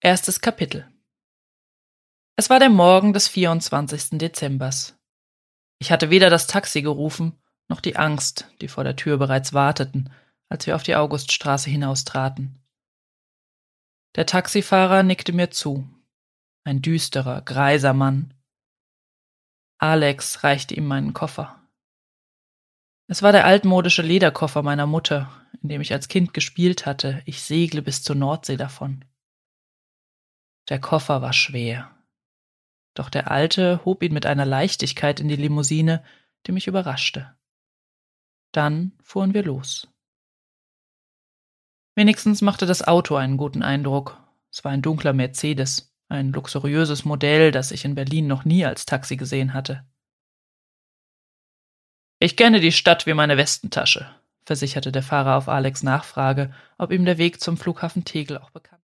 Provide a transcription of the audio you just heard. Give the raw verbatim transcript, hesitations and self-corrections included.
Erstes Kapitel. Es war der Morgen des vierundzwanzigsten Dezembers. Ich hatte weder das Taxi gerufen, noch die Angst, die vor der Tür bereits warteten, als wir auf die Auguststraße hinaustraten. Der Taxifahrer nickte mir zu. Ein düsterer, greiser Mann. Alex reichte ihm meinen Koffer. Es war der altmodische Lederkoffer meiner Mutter, in dem ich als Kind gespielt hatte. Ich segle bis zur Nordsee davon. Der Koffer war schwer. Doch der Alte hob ihn mit einer Leichtigkeit in die Limousine, die mich überraschte. Dann fuhren wir los. Wenigstens machte das Auto einen guten Eindruck. Es war ein dunkler Mercedes, ein luxuriöses Modell, das ich in Berlin noch nie als Taxi gesehen hatte. »Ich kenne die Stadt wie meine Westentasche«, versicherte der Fahrer auf Alex' Nachfrage, ob ihm der Weg zum Flughafen Tegel auch bekannt war.